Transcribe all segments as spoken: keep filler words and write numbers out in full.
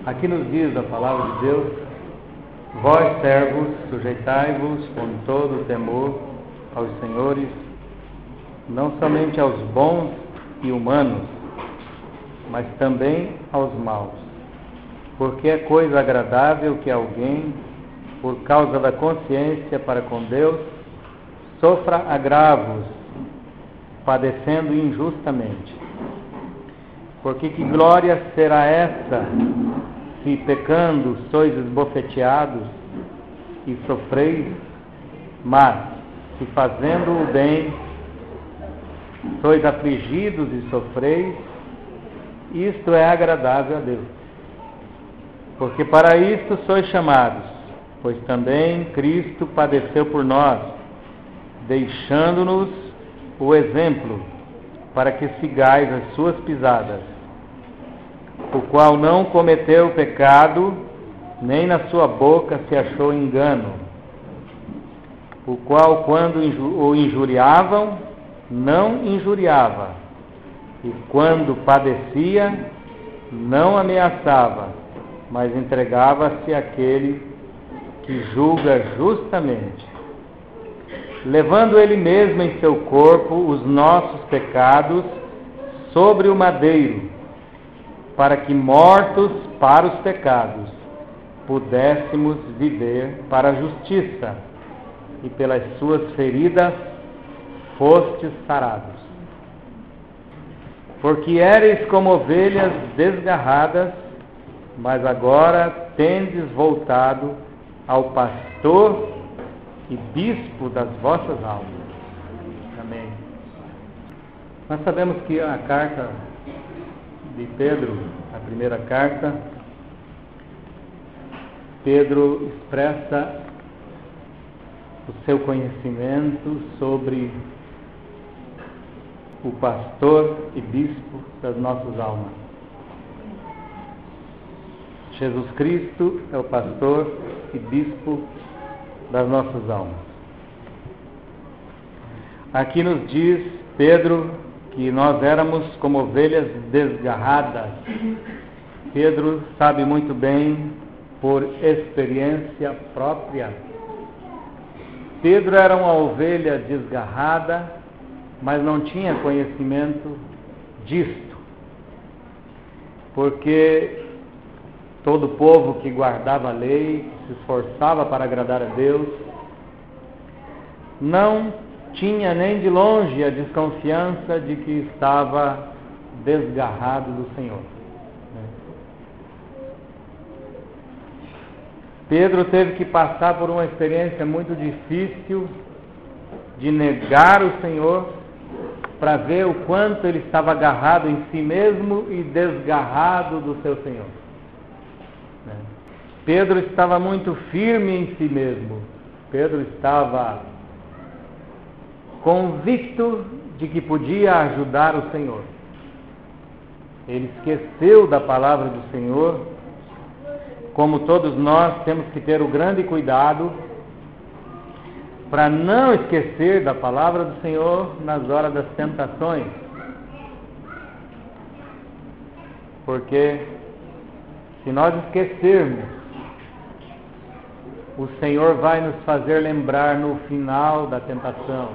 Aqui nos diz a palavra de Deus: vós, servos, sujeitai-vos com todo o temor aos senhores, não somente aos bons e humanos, mas também aos maus, porque é coisa agradável que alguém, por causa da consciência para com Deus, sofra agravos, padecendo injustamente. Porque que glória será essa, se pecando sois esbofeteados e sofreis, mas se fazendo o bem sois afligidos e sofreis, isto é agradável a Deus. Porque para isto sois chamados, pois também Cristo padeceu por nós, deixando-nos o exemplo, para que sigais as suas pisadas, o qual não cometeu pecado, nem na sua boca se achou engano, o qual, quando o injuriavam, não injuriava, e quando padecia, não ameaçava, mas entregava-se àquele que julga justamente, levando ele mesmo em seu corpo os nossos pecados sobre o madeiro, para que, mortos para os pecados, pudéssemos viver para a justiça, e pelas suas feridas fostes sarados. Porque éreis como ovelhas desgarradas, mas agora tendes voltado ao pastor e bispo das vossas almas. Amém. Nós sabemos que a carta de Pedro, a primeira carta, Pedro expressa o seu conhecimento sobre o pastor e bispo das nossas almas. Jesus Cristo é o pastor e bispo das nossas almas. Aqui nos diz Pedro que nós éramos como ovelhas desgarradas. Pedro sabe muito bem, por experiência própria. Pedro era uma ovelha desgarrada, mas não tinha conhecimento disto, porque todo o povo que guardava a lei, que se esforçava para agradar a Deus, não tinha nem de longe a desconfiança de que estava desgarrado do Senhor. Pedro teve que passar por uma experiência muito difícil de negar o Senhor, para ver o quanto ele estava agarrado em si mesmo e desgarrado do seu Senhor. Pedro estava muito firme em si mesmo. Pedro estava convicto de que podia ajudar o Senhor. Ele esqueceu da palavra do Senhor. Como todos nós temos que ter o grande cuidado para não esquecer da palavra do Senhor nas horas das tentações. Porque se nós esquecermos, o Senhor vai nos fazer lembrar no final da tentação.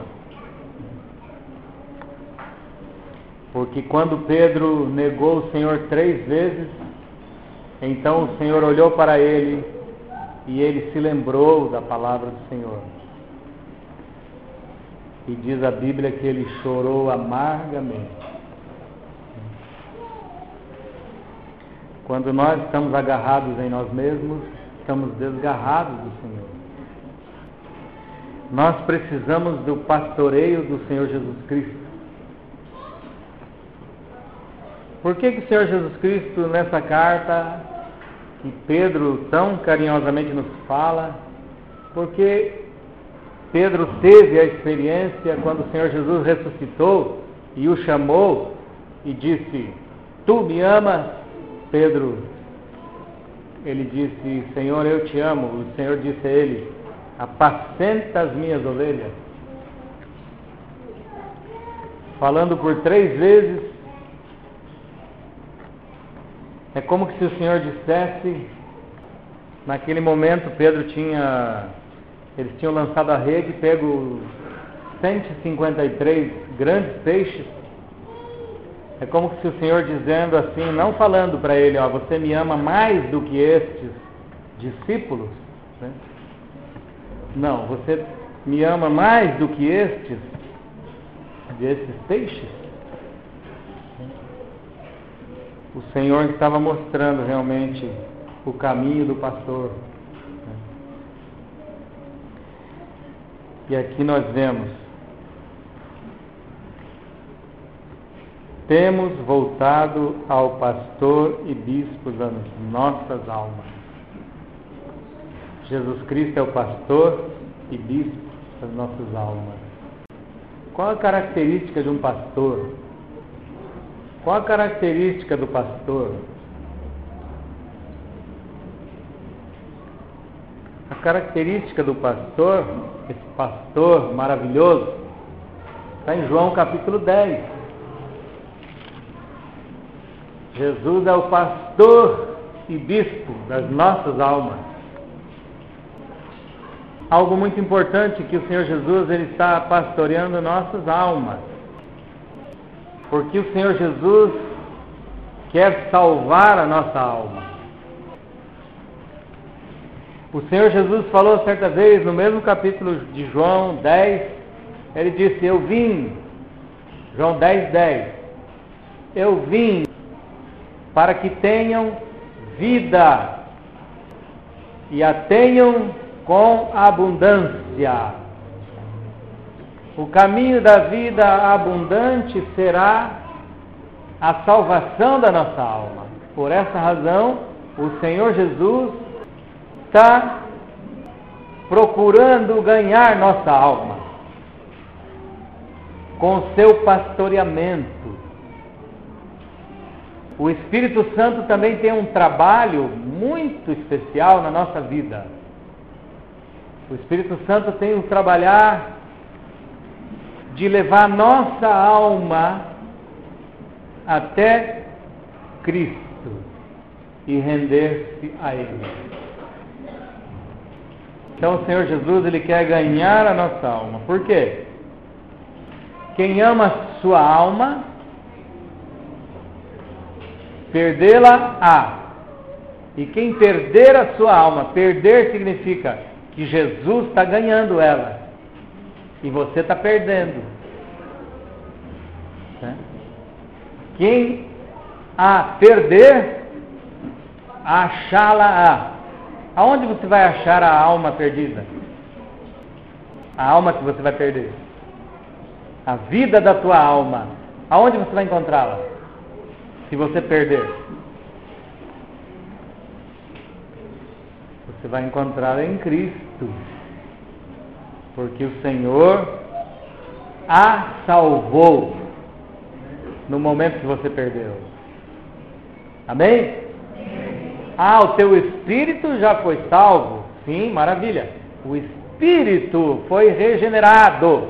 Porque quando Pedro negou o Senhor três vezes, então o Senhor olhou para ele e ele se lembrou da palavra do Senhor. E diz a Bíblia que ele chorou amargamente. Quando nós estamos agarrados em nós mesmos, estamos desgarrados do Senhor. Nós precisamos do pastoreio do Senhor Jesus Cristo. Por que que o Senhor Jesus Cristo, nessa carta que Pedro tão carinhosamente nos fala, porque Pedro teve a experiência quando o Senhor Jesus ressuscitou e o chamou e disse: tu me amas? Pedro, ele disse: Senhor, eu te amo. O Senhor disse a ele: apacenta as minhas ovelhas. Falando por três vezes É como se o Senhor dissesse, naquele momento Pedro tinha, eles tinham lançado a rede e pego cento e cinquenta e três grandes peixes. É como se o Senhor dizendo assim, não falando para ele, ó, você me ama mais do que estes discípulos, né? Não, você me ama mais do que estes, desses peixes. O Senhor estava mostrando realmente o caminho do pastor. E aqui nós vemos, temos voltado ao pastor e bispo das nossas almas. Jesus Cristo é o pastor e bispo das nossas almas. Qual a característica de um pastor? Qual a característica do pastor? A característica do pastor, esse pastor maravilhoso, está em João capítulo dez. Jesus é o pastor e bispo das nossas almas. Algo muito importante que o Senhor Jesus ele está pastoreando nossas almas. Porque o Senhor Jesus quer salvar a nossa alma. O Senhor Jesus falou certa vez, no mesmo capítulo de João dez, ele disse, eu vim, João dez, dez, eu vim para que tenham vida e a tenham com abundância. O caminho da vida abundante será a salvação da nossa alma. Por essa razão, o Senhor Jesus está procurando ganhar nossa alma com o seu pastoreamento. O Espírito Santo também tem um trabalho muito especial na nossa vida. O Espírito Santo tem um trabalhar de levar nossa alma até Cristo e render-se a Ele. Então o Senhor Jesus, Ele quer ganhar a nossa alma. Por quê? Quem ama a sua alma, perdê-la-á. E quem perder a sua alma, perder significa que Jesus está ganhando ela. E você está perdendo. Quem a perder, achá-la-á. Aonde você vai achar a alma perdida? A alma que você vai perder. A vida da tua alma. Aonde você vai encontrá-la? Se você perder. Você vai encontrá-la em Cristo. Porque o Senhor a salvou no momento que você perdeu. Amém? Ah, o teu espírito já foi salvo? Sim, maravilha. O espírito foi regenerado.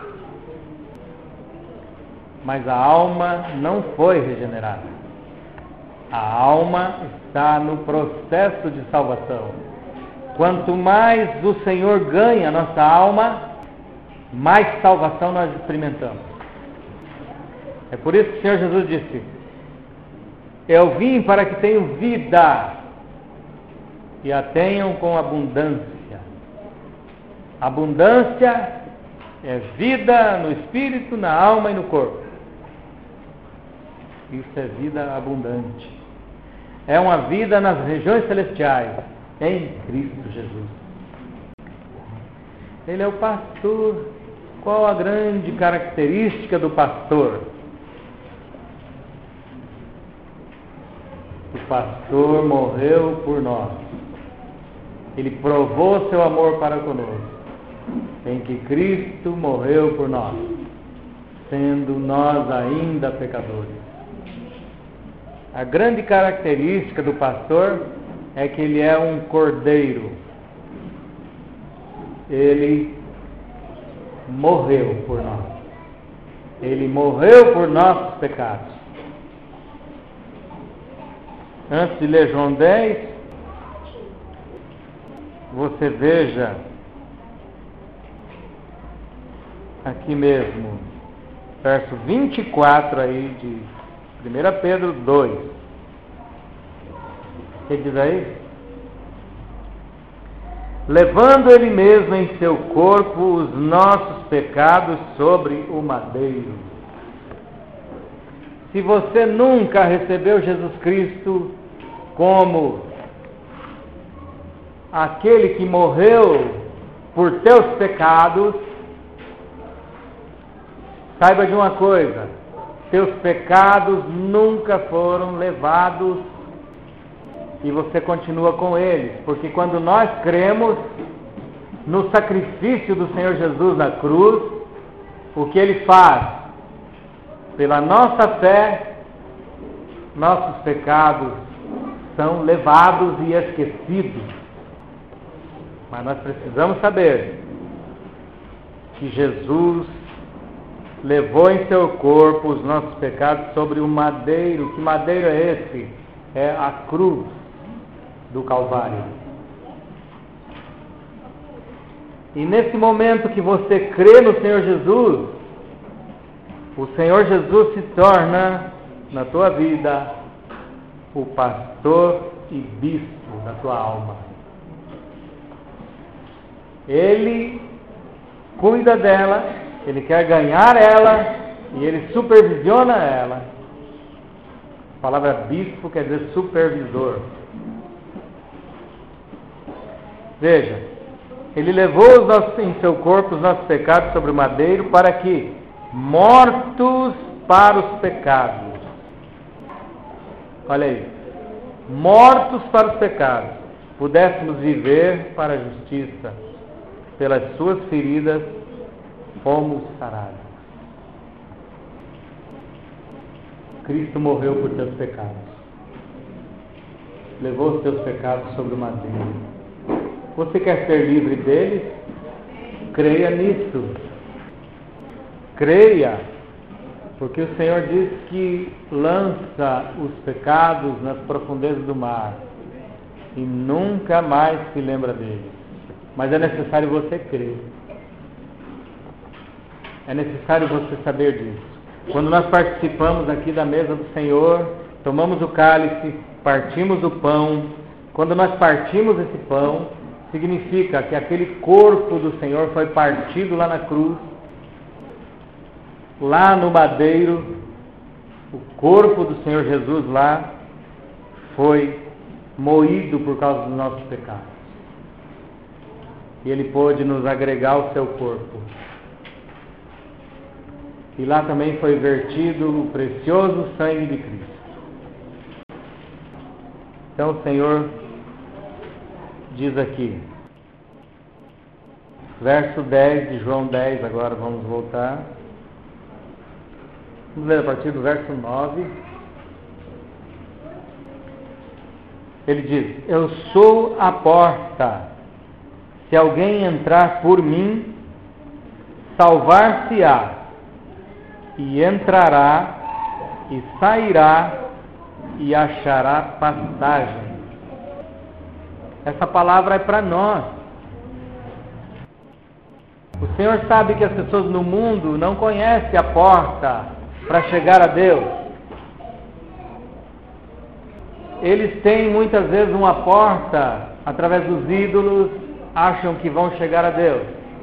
Mas a alma não foi regenerada. A alma está no processo de salvação. Quanto mais o Senhor ganha a nossa alma, mais salvação nós experimentamos. É por isso que o Senhor Jesus disse, eu vim para que tenham vida e a tenham com abundância. Abundância é vida no espírito, na alma e no corpo. Isso é vida abundante. É uma vida nas regiões celestiais, em Cristo Jesus. Ele é o pastor. Qual a grande característica do pastor? O pastor morreu por nós. Ele provou seu amor para conosco, em que Cristo morreu por nós, sendo nós ainda pecadores. A grande característica do pastor é que ele é um cordeiro. Ele morreu por nós. Ele morreu por nossos pecados. Antes de ler João dez, você veja aqui mesmo, verso vinte e quatro aí de primeira Pedro dois. O que diz aí? Levando ele mesmo em seu corpo os nossos pecados sobre o madeiro. Se você nunca recebeu Jesus Cristo como aquele que morreu por teus pecados, saiba de uma coisa: teus pecados nunca foram levados e você continua com eles, porque quando nós cremos no sacrifício do Senhor Jesus na cruz, o que Ele faz? Pela nossa fé, nossos pecados são levados e esquecidos. Mas nós precisamos saber que Jesus levou em seu corpo os nossos pecados sobre o madeiro. Que madeiro é esse? É a cruz do Calvário. E nesse momento que você crê no Senhor Jesus, o Senhor Jesus se torna na tua vida o pastor e bispo da tua alma. Ele cuida dela, Ele quer ganhar ela e Ele supervisiona ela. A palavra bispo quer dizer supervisor. Veja, Ele levou os nossos, em seu corpo os nossos pecados sobre o madeiro para que, mortos para os pecados, olha aí, mortos para os pecados, pudéssemos viver para a justiça. Pelas suas feridas fomos sarados. Cristo morreu por teus pecados, levou os teus pecados sobre o madeiro. Você quer ser livre deles? Creia nisso. Creia, porque o Senhor diz que lança os pecados nas profundezas do mar e nunca mais se lembra deles. Mas é necessário você crer. É necessário você saber disso. Quando nós participamos aqui da mesa do Senhor, tomamos o cálice, partimos o pão. Quando nós partimos esse pão, significa que aquele corpo do Senhor foi partido lá na cruz, lá no madeiro. O corpo do Senhor Jesus lá foi moído por causa dos nossos pecados. E Ele pôde nos agregar ao seu corpo. E lá também foi vertido o precioso sangue de Cristo. Então o Senhor diz aqui, verso dez de João dez, agora vamos voltar. Vamos ler a partir do verso nove. Ele diz: eu sou a porta. Se alguém entrar por mim, salvar-se-á, e entrará, e sairá, e achará pastagem. Essa palavra é para nós. O Senhor sabe que as pessoas no mundo não conhecem a porta para chegar a Deus. Eles têm muitas vezes uma porta através dos ídolos, acham que vão chegar a Deus.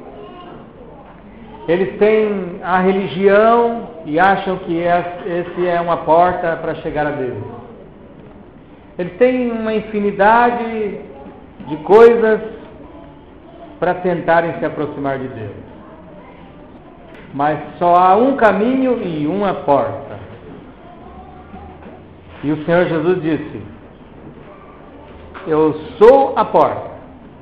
Eles têm a religião e acham que esse é uma porta para chegar a Deus. Eles têm uma infinidade de coisas para tentarem se aproximar de Deus. Mas só há um caminho e uma porta. E o Senhor Jesus disse: eu sou a porta.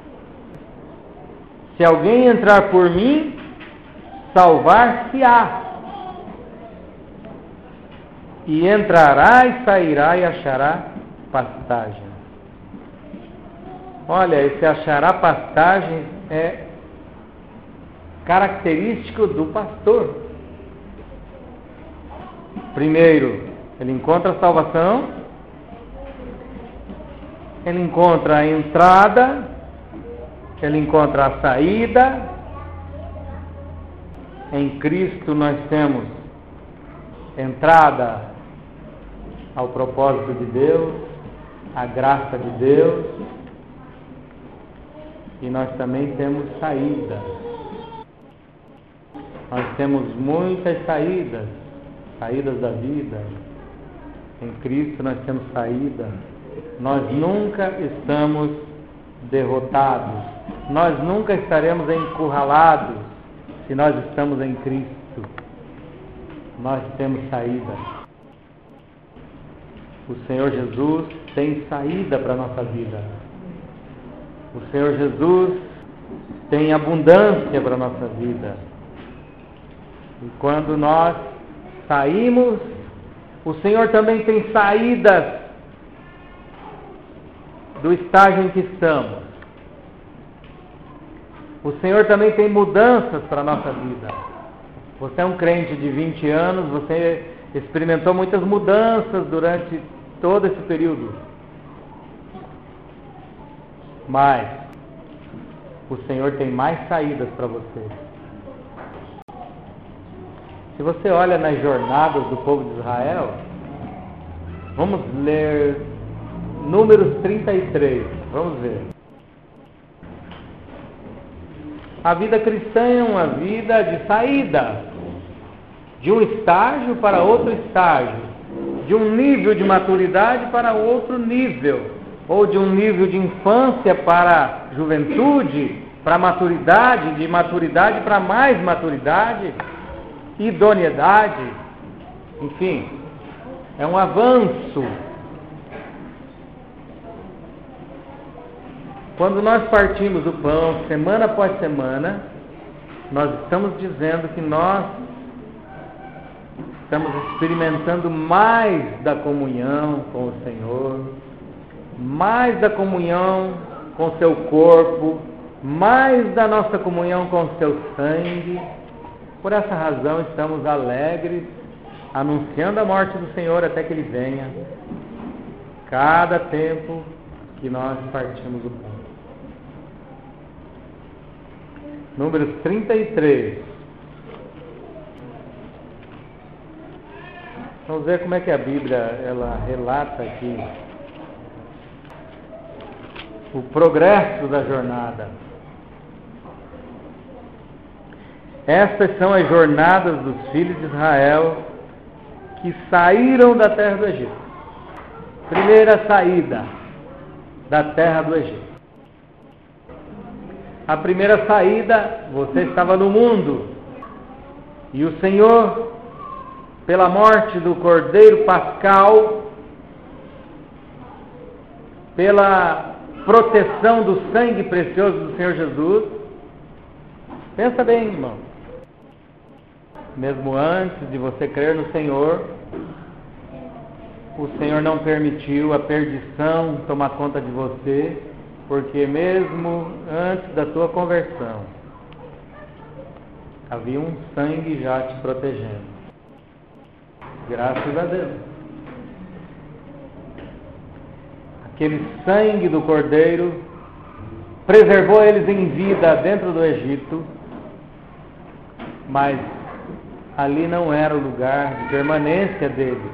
Se alguém entrar por mim, salvar-se-á, e entrará e sairá e achará pastagem. Olha, esse achará pastagem é característico do pastor. Primeiro, ele encontra a salvação, ele encontra a entrada, ele encontra a saída. Em Cristo nós temos entrada ao propósito de Deus, a graça de Deus, e nós também temos saída. Nós temos muitas saídas, saídas da vida. Em Cristo nós temos saída. Nós nunca estamos derrotados. Nós nunca estaremos encurralados se nós estamos em Cristo. Nós temos saída. O Senhor Jesus tem saída para a nossa vida. O Senhor Jesus tem abundância para a nossa vida. E quando nós saímos, o Senhor também tem saídas do estágio em que estamos. O Senhor também tem mudanças para a nossa vida. Você é um crente de vinte anos, você experimentou muitas mudanças durante todo esse período. Mas o Senhor tem mais saídas para você. Se você olha nas jornadas do povo de Israel, vamos ler Números trinta e três, vamos ver. A vida cristã é uma vida de saída, de um estágio para outro estágio, de um nível de maturidade para outro nível, ou de um nível de infância para juventude, para maturidade, de maturidade para mais maturidade, idoneidade, enfim, é um avanço. Quando nós partimos o pão, semana após semana, nós estamos dizendo que nós estamos experimentando mais da comunhão com o Senhor, mais da comunhão com o seu corpo, mais da nossa comunhão com o seu sangue. Por essa razão estamos alegres, anunciando a morte do Senhor até que Ele venha, cada tempo que nós partimos o pão. Números trinta e três. Vamos ver como é que a Bíblia ela relata aqui o progresso da jornada. Estas são as jornadas dos filhos de Israel que saíram da terra do Egito. Primeira saída da terra do Egito. A primeira saída, você estava no mundo, e o Senhor, pela morte do Cordeiro Pascal, pela proteção do sangue precioso do Senhor Jesus, pensa bem, irmão, mesmo antes de você crer no Senhor, o Senhor não permitiu a perdição tomar conta de você, porque mesmo antes da tua conversão, havia um sangue já te protegendo. Graças a Deus. Aquele sangue do Cordeiro preservou eles em vida dentro do Egito, mas ali não era o lugar de permanência deles.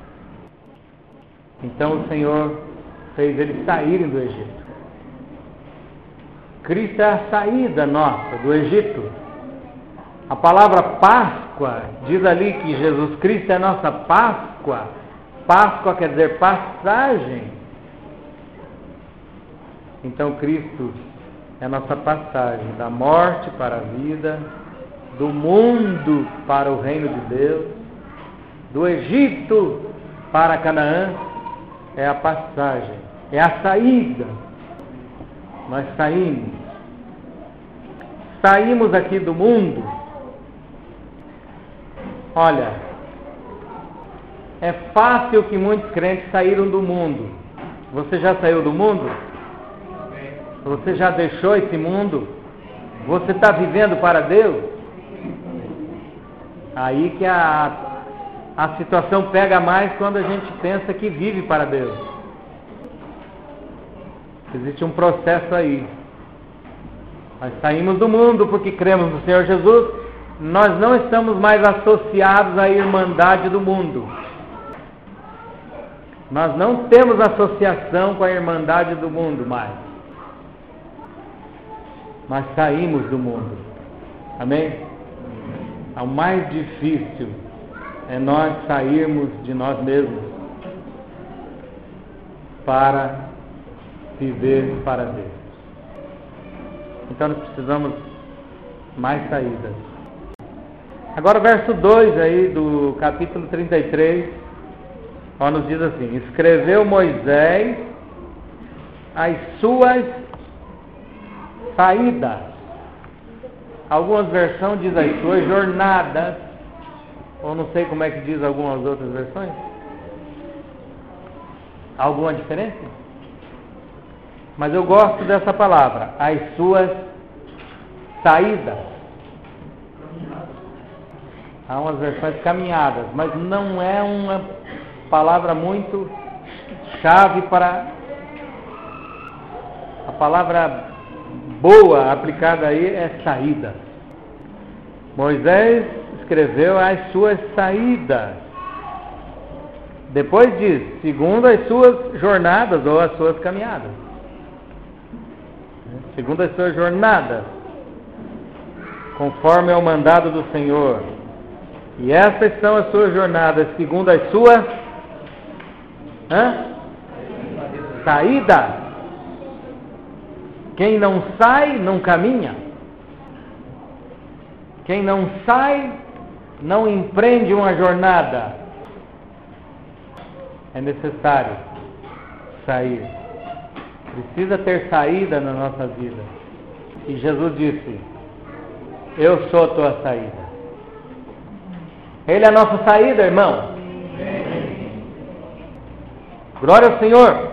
Então o Senhor fez eles saírem do Egito. Cristo é a saída nossa do Egito. A palavra Páscoa diz ali que Jesus Cristo é a nossa Páscoa. Páscoa quer dizer passagem. Então Cristo é a nossa passagem da morte para a vida, do mundo para o reino de Deus, do Egito para Canaã. É a passagem, é a saída. Nós saímos. Saímos aqui do mundo. Olha, é fácil que muitos crentes saíram do mundo. Você já saiu do mundo? Você já deixou esse mundo? Você está vivendo para Deus? Aí que a, a situação pega mais quando a gente pensa que vive para Deus. Existe um processo aí. Nós saímos do mundo porque cremos no Senhor Jesus. Nós não estamos mais associados à irmandade do mundo. Nós não temos associação com a irmandade do mundo mais. Mas saímos do mundo. Amém? O mais difícil é nós sairmos de nós mesmos para viver para Deus. Então nós precisamos mais saídas. Agora o verso dois aí do capítulo trinta e três, ó, nos diz assim: escreveu Moisés as suas saídas. Algumas versões diz as suas jornadas, ou não sei como é que diz algumas outras versões. Alguma diferença? Mas eu gosto dessa palavra, as suas saídas. Há umas versões caminhadas, mas não é uma palavra muito chave para a palavra boa aplicada aí é saída. Moisés escreveu as suas saídas. Depois diz, segundo as suas jornadas ou as suas caminhadas. Segundo as suas jornadas, conforme é o mandado do Senhor. E essas são as suas jornadas, segundo as suas hã? saídas. Quem não sai, não caminha. Quem não sai, não empreende uma jornada. É necessário sair. Precisa ter saída na nossa vida. E Jesus disse: eu sou a tua saída. Ele é a nossa saída, irmão. Glória ao Senhor.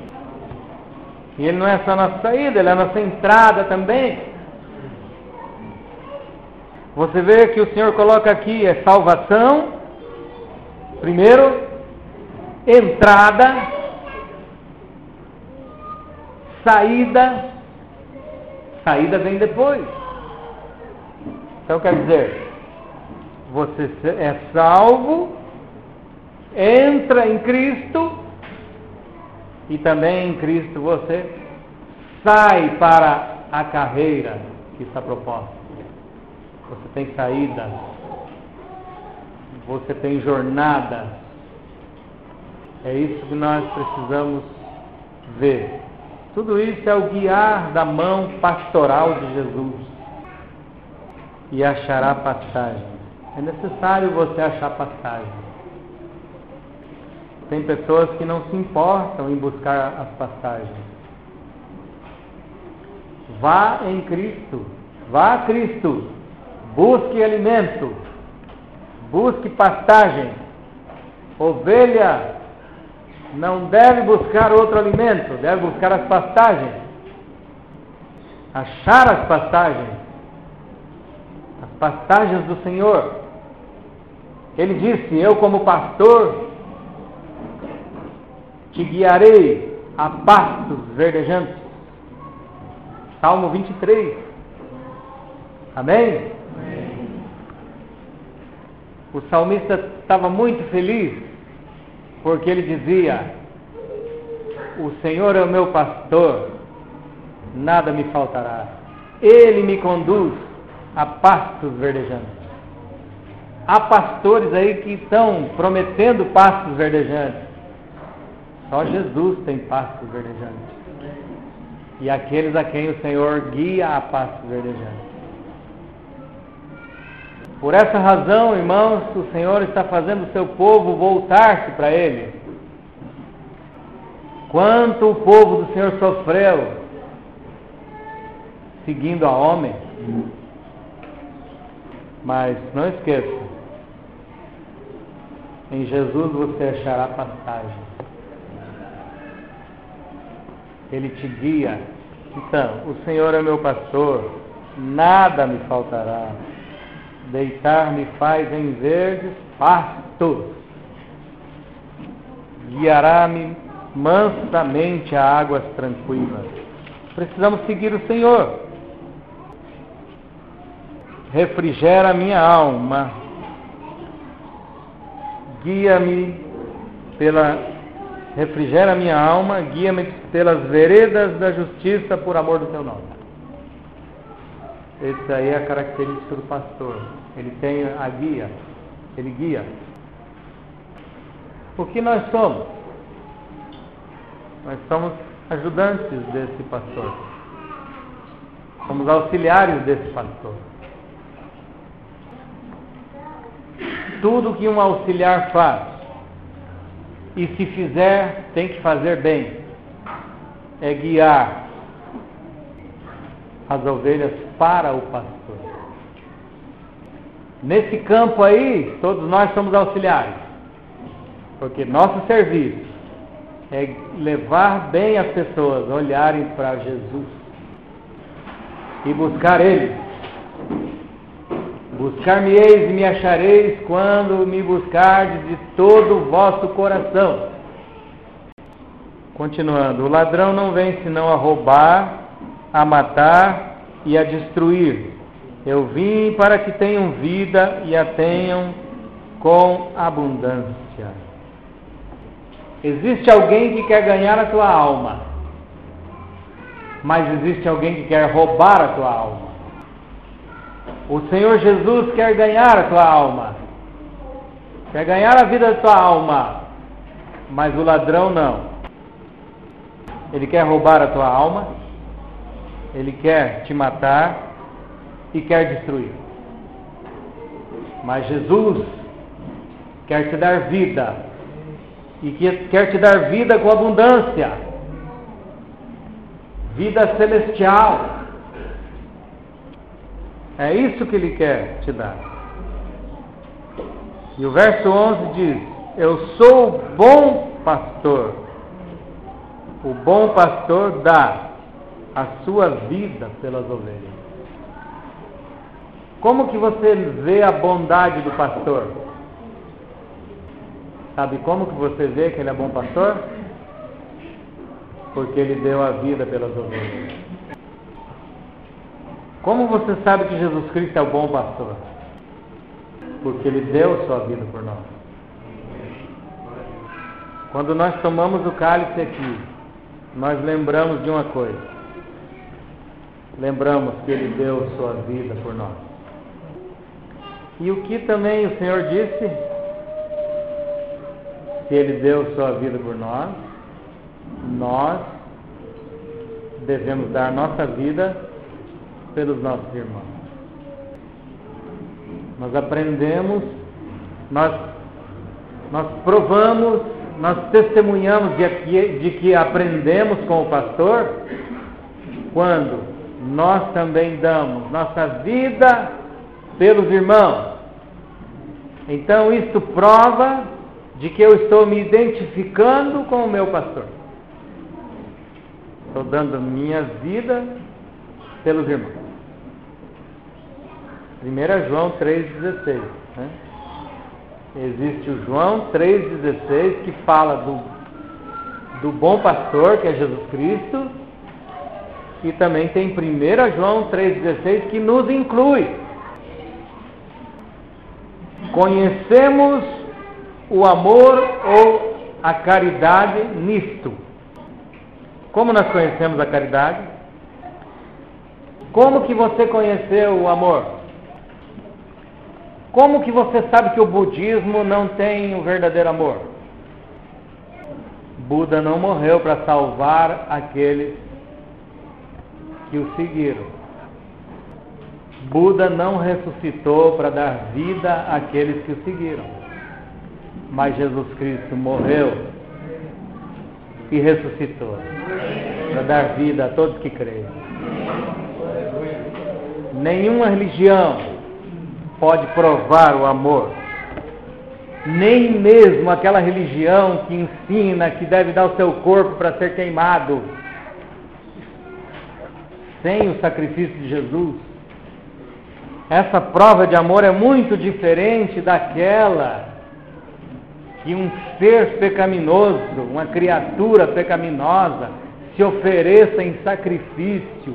E Ele não é só a nossa saída, Ele é a nossa entrada também. Você vê que o Senhor coloca aqui é salvação, primeiro, entrada, saída, saída vem depois. Então quer dizer, você é salvo, entra em Cristo, e também em Cristo você sai para a carreira que está proposta. Você tem saída, você tem jornada. É isso que nós precisamos ver. Tudo isso é o guiar da mão pastoral de Jesus. E achará passagem. É necessário você achar passagem. Tem pessoas que não se importam em buscar as passagens. Vá em Cristo. Vá a Cristo. Busque alimento. Busque pastagem. Ovelha não deve buscar outro alimento. Deve buscar as pastagens. Achar as pastagens. As pastagens do Senhor. Ele disse: eu como pastor te guiarei a pastos verdejantes. Salmo vinte e três. Amém? Amém. O salmista estava muito feliz, porque ele dizia: o Senhor é o meu pastor, nada me faltará. Ele me conduz a pastos verdejantes. Há pastores aí que estão prometendo pastos verdejantes. Só Jesus tem pastos verdejantes. E aqueles a quem o Senhor guia a pastos verdejantes. Por essa razão, irmãos, o Senhor está fazendo o seu povo voltar-se para Ele. Quanto o povo do Senhor sofreu seguindo a homem. Mas não esqueça, em Jesus você achará pastagem. Ele te guia. Então, o Senhor é meu pastor, nada me faltará. Deitar-me faz em verdes pastos. Guiará-me mansamente a águas tranquilas. Precisamos seguir o Senhor. Refrigera a minha alma, guia-me pela refrigera a minha alma, guia-me pelas veredas da justiça por amor do teu nome. Essa aí é a característica do pastor. Ele tem a guia, ele guia. O que nós somos? Nós somos ajudantes desse pastor. Somos auxiliares desse pastor. Tudo que um auxiliar faz, e se fizer, tem que fazer bem, é guiar as ovelhas para o pastor. Nesse campo aí, todos nós somos auxiliares, porque nosso serviço é levar bem as pessoas, olharem para Jesus e buscar Ele. Buscar-me-eis e me achareis quando me buscardes de todo o vosso coração. Continuando, o ladrão não vem senão a roubar, a matar e a destruir. Eu vim para que tenham vida e a tenham com abundância. Existe alguém que quer ganhar a tua alma, mas existe alguém que quer roubar a tua alma. O Senhor Jesus quer ganhar a tua alma, quer ganhar a vida da tua alma, mas o ladrão não. Ele quer roubar a tua alma, ele quer te matar e quer destruir. Mas Jesus quer te dar vida, e quer te dar vida com abundância, vida celestial. É isso que Ele quer te dar. E o verso onze diz: eu sou o bom pastor. O bom pastor dá a sua vida pelas ovelhas. Como que você vê a bondade do pastor? Sabe como que você vê que ele é bom pastor? Porque ele deu a vida pelas ovelhas. Como você sabe que Jesus Cristo é o bom pastor? Porque Ele deu sua vida por nós. Quando nós tomamos o cálice aqui, nós lembramos de uma coisa. Lembramos que Ele deu sua vida por nós. E o que também o Senhor disse? Se Ele deu sua vida por nós, nós devemos dar nossa vida pelos nossos irmãos. Nós aprendemos, nós, nós provamos, nós testemunhamos de que, de que aprendemos com o pastor quando nós também damos nossa vida pelos irmãos. Então isto prova de que eu estou me identificando com o meu pastor. Estou dando minha vida pelos irmãos. primeiro João três dezesseis, né? Existe o João três dezesseis que fala do, do bom pastor, que é Jesus Cristo, e também tem primeiro João três dezesseis que nos inclui. Conhecemos o amor ou a caridade nisto. Como nós conhecemos a caridade? Como que você conheceu o amor? Como que você sabe que o budismo não tem o verdadeiro amor? Buda não morreu para salvar aqueles que o seguiram. Buda não ressuscitou para dar vida àqueles que o seguiram. Mas Jesus Cristo morreu e ressuscitou para dar vida a todos que creem. Nenhuma religião pode provar o amor, nem mesmo aquela religião que ensina que deve dar o seu corpo para ser queimado. Sem o sacrifício de Jesus, essa prova de amor é muito diferente daquela que um ser pecaminoso, uma criatura pecaminosa, se ofereça em sacrifício,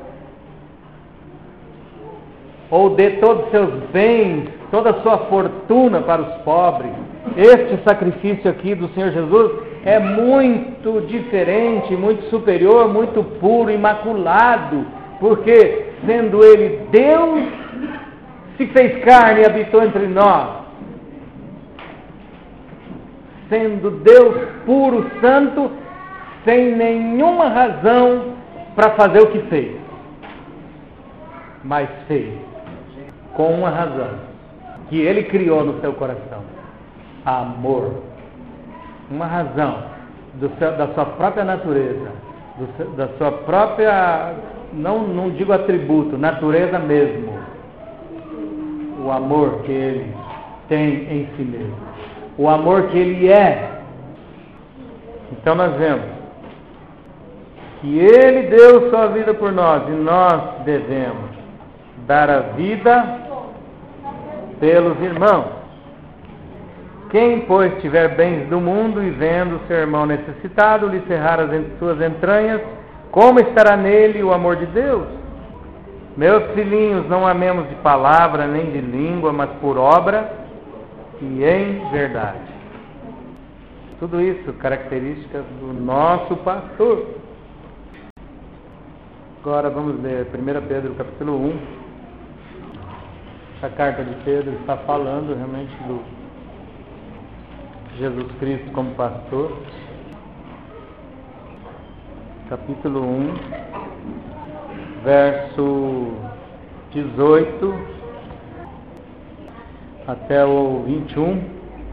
ou dê todos os seus bens, toda a sua fortuna para os pobres. Este sacrifício aqui do Senhor Jesus é muito diferente, muito superior, muito puro, imaculado, porque, sendo Ele Deus, se fez carne e habitou entre nós. Sendo Deus puro, santo, sem nenhuma razão para fazer o que fez. Mas fez com uma razão, que Ele criou no seu coração: amor. Uma razão do seu, da sua própria natureza, do seu, da sua própria, não, não digo atributo, natureza mesmo. O amor que Ele tem em si mesmo. O amor que Ele é. Então nós vemos que Ele deu sua vida por nós e nós devemos dar a vida pelos irmãos. Quem, pois, tiver bens do mundo e vendo seu irmão necessitado lhe cerrar as suas entranhas, como estará nele o amor de Deus? Meus filhinhos, não amemos de palavra nem de língua, mas por obra e em verdade. Tudo isso características do nosso pastor. Agora vamos ler primeira Pedro capítulo um. Essa carta de Pedro está falando realmente do Jesus Cristo como pastor. Capítulo um, verso dezoito até o vinte e um.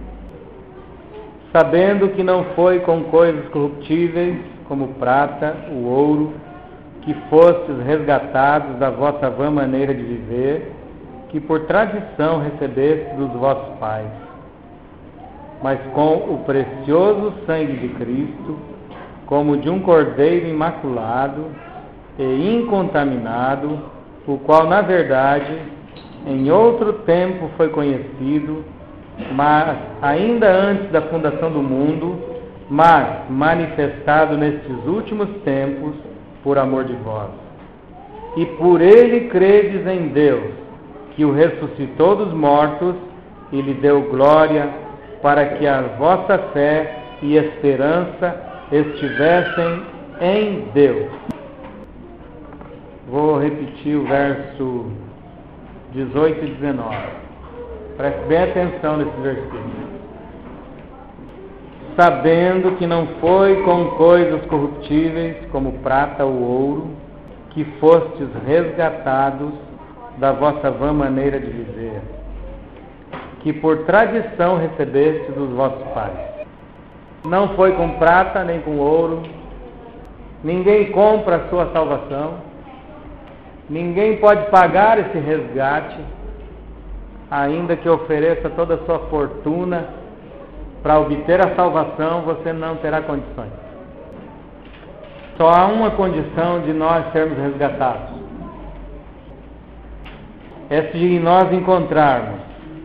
Sabendo que não foi com coisas corruptíveis, como prata, o ouro, que fostes resgatados da vossa vã maneira de viver, que por tradição recebeste dos vossos pais, mas com o precioso sangue de Cristo, como de um cordeiro imaculado e incontaminado, o qual, na verdade, em outro tempo foi conhecido, mas ainda antes da fundação do mundo, mas manifestado nestes últimos tempos por amor de vós. E por ele credes em Deus, que o ressuscitou dos mortos e lhe deu glória, para que a vossa fé e esperança estivessem em Deus. Vou repetir o verso dezoito e dezenove. Preste bem atenção nesses versículos. Sabendo que não foi com coisas corruptíveis, como prata ou ouro, que fostes resgatados da vossa vã maneira de viver, que por tradição recebeste dos vossos pais. Não foi com prata nem com ouro. Ninguém compra a sua salvação. Ninguém pode pagar esse resgate, ainda que ofereça toda a sua fortuna para obter a salvação, você não terá condições. Só há uma condição de nós sermos resgatados: é se nós encontrarmos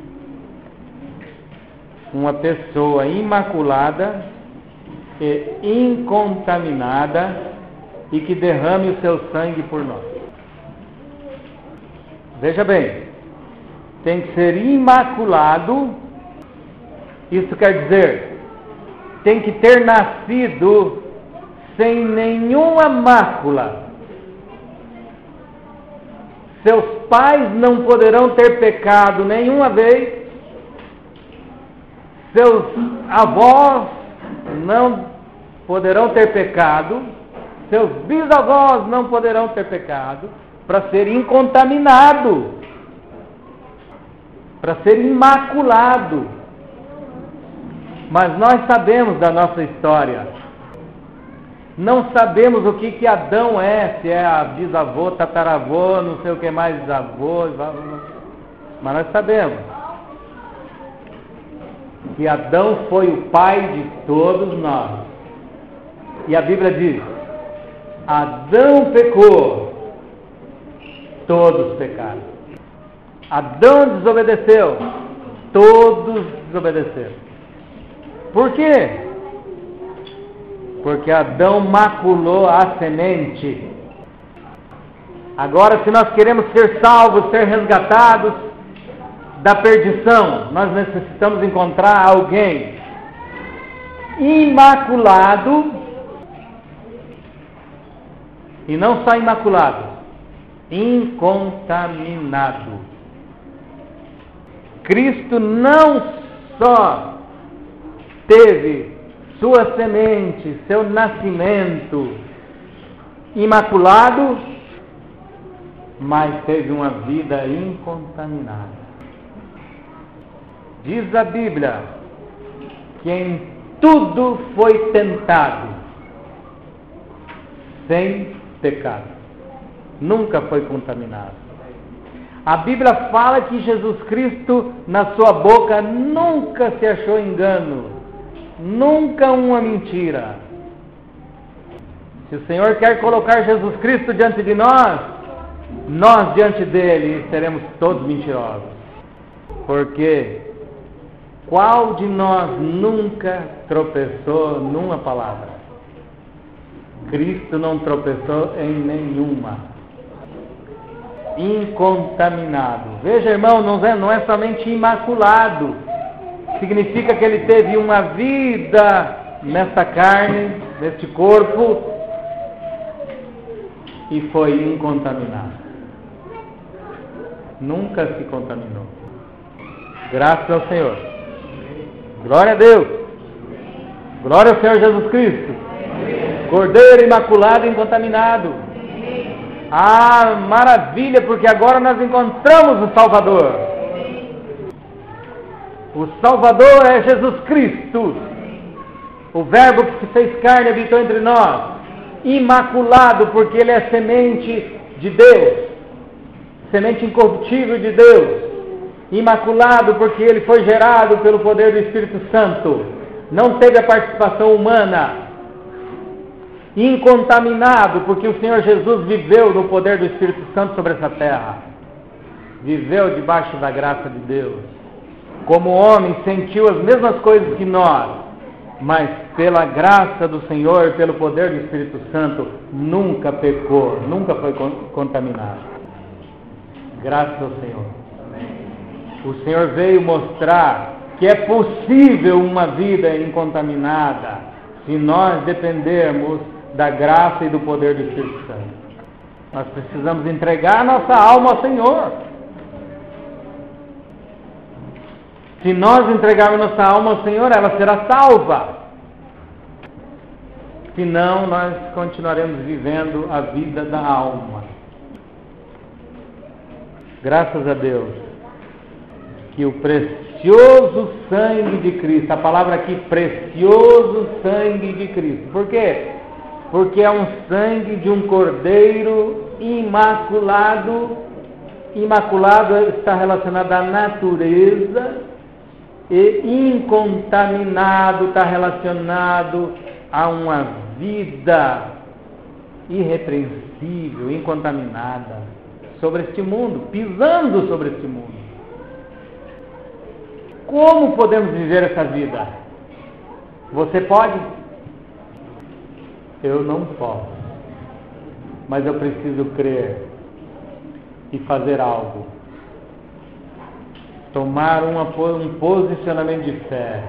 uma pessoa imaculada e incontaminada e que derrame o seu sangue por nós. Veja bem, tem que ser imaculado. Isso quer dizer, tem que ter nascido sem nenhuma mácula. Seus pais não poderão ter pecado nenhuma vez. Seus avós não poderão ter pecado. Seus bisavós não poderão ter pecado, para ser incontaminado, para ser imaculado. Mas nós sabemos da nossa história. Não sabemos o que, que Adão é, se é a bisavô, tataravô, não sei o que mais, avô, mas nós sabemos que Adão foi o pai de todos nós. E a Bíblia diz: Adão pecou, todos pecaram. Adão desobedeceu, todos desobedeceram. Por quê? Porque Adão maculou a semente. Agora, se nós queremos ser salvos, ser resgatados da perdição, nós necessitamos encontrar alguém imaculado, e não só imaculado, incontaminado. Cristo não só teve sua semente, seu nascimento imaculado, mas teve uma vida incontaminada. Diz a Bíblia que em tudo foi tentado, sem pecado. Nunca foi contaminado. A Bíblia fala que Jesus Cristo, na sua boca, nunca se achou engano, nunca uma mentira. Se o Senhor quer colocar Jesus Cristo diante de nós, nós diante dele seremos todos mentirosos. Porque qual de nós nunca tropeçou numa palavra? Cristo não tropeçou em nenhuma. Incontaminado. Veja, irmão, não é, não é somente imaculado. Significa que ele teve uma vida nesta carne, neste corpo, e foi incontaminado. Nunca se contaminou. Graças ao Senhor. Glória a Deus. Glória ao Senhor Jesus Cristo. Cordeiro imaculado e incontaminado. Ah, maravilha, porque agora nós encontramos o Salvador. O Salvador é Jesus Cristo, o Verbo que se fez carne e habitou entre nós. Imaculado, porque Ele é semente de Deus, semente incorruptível de Deus. Imaculado, porque Ele foi gerado pelo poder do Espírito Santo, não teve a participação humana. Incontaminado, porque o Senhor Jesus viveu no poder do Espírito Santo sobre essa terra, viveu debaixo da graça de Deus. Como homem, sentiu as mesmas coisas que nós, mas pela graça do Senhor, pelo poder do Espírito Santo, nunca pecou, nunca foi contaminado. Graças ao Senhor. O Senhor veio mostrar que é possível uma vida incontaminada, se nós dependermos da graça e do poder do Espírito Santo. Nós precisamos entregar nossa alma ao Senhor. Se nós entregarmos nossa alma ao Senhor, ela será salva. Senão, nós continuaremos vivendo a vida da alma. Graças a Deus, que o precioso sangue de Cristo, a palavra aqui, precioso sangue de Cristo. Por quê? Porque é um sangue de um cordeiro imaculado. Imaculado está relacionado à natureza, e incontaminado está relacionado a uma vida irrepreensível, incontaminada, sobre este mundo, pisando sobre este mundo. Como podemos viver essa vida? Você pode? Eu não posso, mas eu preciso crer e fazer algo, tomar uma, um posicionamento de fé.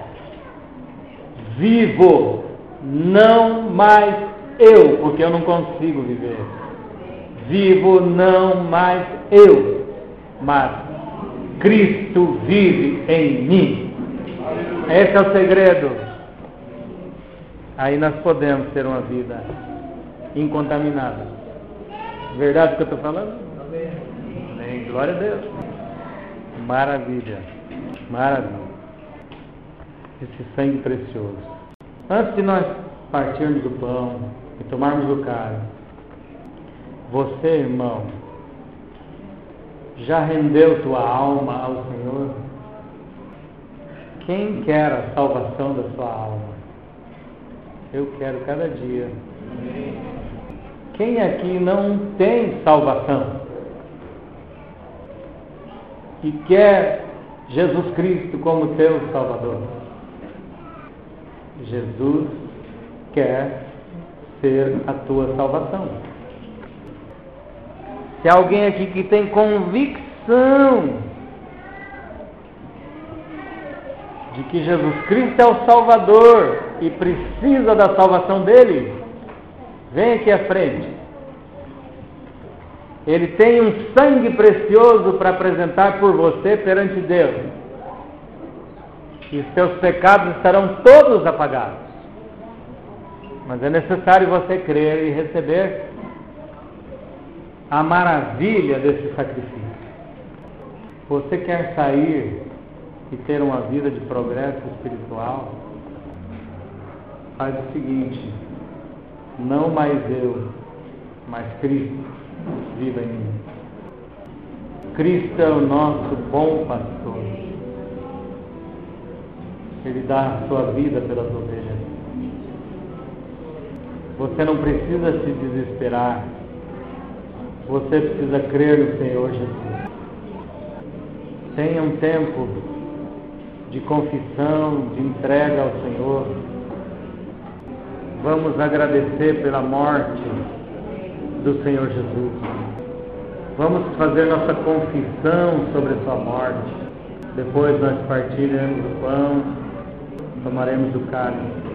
Vivo, não mais eu, porque eu não consigo viver. Vivo não mais eu, mas Cristo vive em mim. Esse é o segredo. Aí nós podemos ter uma vida incontaminada. Verdade o que eu estou falando? Amém. Glória a Deus. Maravilha. Maravilha. Esse sangue precioso. Antes de nós partirmos do pão e tomarmos do cálice, você, irmão, já rendeu tua alma ao Senhor? Quem quer a salvação da sua alma? Eu quero cada dia. Quem aqui não tem salvação e quer Jesus Cristo como teu Salvador? Jesus quer ser a tua salvação. Se há alguém aqui que tem convicção de que Jesus Cristo é o Salvador e precisa da salvação dele, vem aqui à frente. Ele tem um sangue precioso para apresentar por você perante Deus. E os seus pecados estarão todos apagados. Mas é necessário você crer e receber a maravilha desse sacrifício. Você quer sair e ter uma vida de progresso espiritual? Faz o seguinte: não mais eu, mas Cristo viva em mim. Cristo é o nosso bom pastor. Ele dá a sua vida pelas ovelhas. Você não precisa se desesperar. Você precisa crer no Senhor Jesus. Tenha um tempo de confissão, de entrega ao Senhor. Vamos agradecer pela morte do Senhor Jesus. Vamos fazer nossa confissão sobre a sua morte. Depois nós partiremos o pão, tomaremos o cálice.